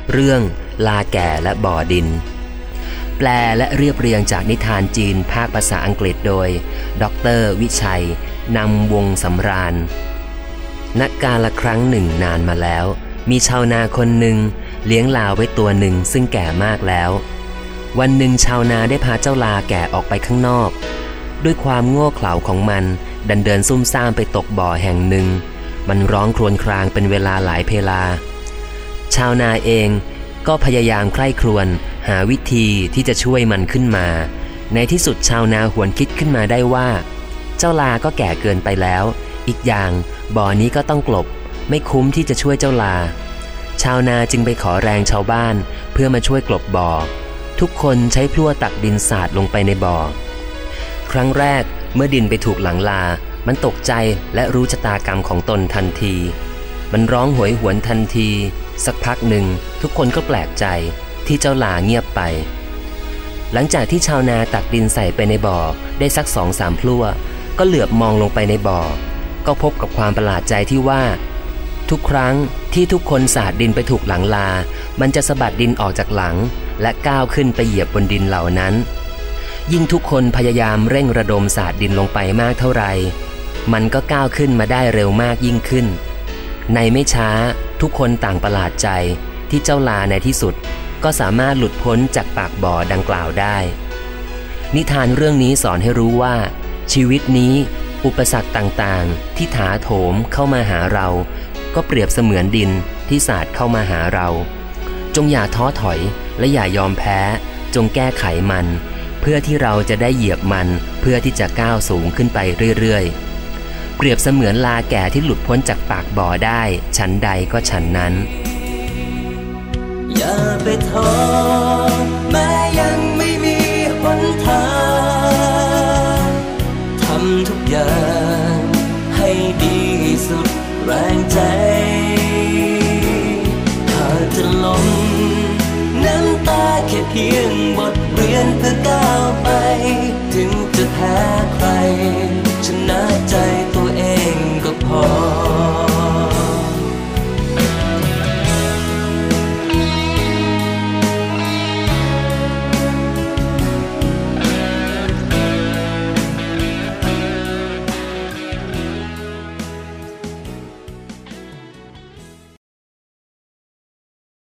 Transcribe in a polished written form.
เรื่องลาแก่และบ่อดินแปลและเรียบเรียงจากนิทานจีนภาคภาษาอังกฤษโดยดร.วิชัยนำวงสำราญณ กาลครั้งหนึ่งนานมาแล้วมีชาวนาคนหนึ่งเลี้ยงลาไว้ตัวหนึ่งซึ่งแก่มากแล้ววันหนึ่งชาวนาได้พาเจ้าลาแก่ออกไปข้างนอกด้วยความโง่เขลาของมันดันเดินซุ่มซ่ามไปตกบ่อแห่งหนึ่งมันร้องครวญครางเป็นเวลาหลายเพลาชาวนาเองก็พยายามใคร่ครวญหาวิธีที่จะช่วยมันขึ้นมาในที่สุดชาวนาหวนคิดขึ้นมาได้ว่าเจ้าลาก็แก่เกินไปแล้วอีกอย่างบ่อนี้ก็ต้องกลบไม่คุ้มที่จะช่วยเจ้าลาชาวนาจึงไปขอแรงชาวบ้านเพื่อมาช่วยกลบบ่อทุกคนใช้พลั่วตักดินสาดลงไปในบ่อครั้งแรกเมื่อดินไปถูกหลังลามันตกใจและรู้ชะตากรรมของตนทันทีมันร้องโหยหวนทันทีสักพักหนึ่งทุกคนก็แปลกใจที่เจ้าลาเงียบไปหลังจากที่ชาวนาตักดินใส่ไปในบ่อได้สัก 2-3 พลั่วก็เหลือบมองลงไปในบ่อก็พบกับความประหลาดใจที่ว่าทุกครั้งที่ทุกคนสาดดินไปถูกหลังลามันจะสะบัดดินออกจากหลังและก้าวขึ้นไปเหยียบบนดินเหล่านั้นยิ่งทุกคนพยายามเร่งระดมสาดดินลงไปมากเท่าไหร่มันก็ก้าวขึ้นมาได้เร็วมากยิ่งขึ้นในไม่ช้าทุกคนต่างประหลาดใจที่เจ้าลาในที่สุดก็สามารถหลุดพ้นจากปากบ่อดังกล่าวได้นิทานเรื่องนี้สอนให้รู้ว่าชีวิตนี้อุปสรรคต่างๆที่ถาโถมเข้ามาหาเราก็เปรียบเสมือนดินที่สาดเข้ามาหาเราจงอย่าท้อถอยและอย่ายอมแพ้จงแก้ไขมันเพื่อที่เราจะได้เหยียบมันเพื่อที่จะก้าวสูงขึ้นไปเรื่อยๆเปรียบเสมือนลาแก่ที่หลุดพ้นจากปากบ่อได้ฉันใดก็ฉันนั้นอย่าไปท้อแม้ยังไม่มีหนทางทำทุกอย่างให้ดีสุดแรงใจหากจะล้มน้ำตาแค่เพียงบทเรียนเพื่อก้าวไปถึงจะแพ้ใคร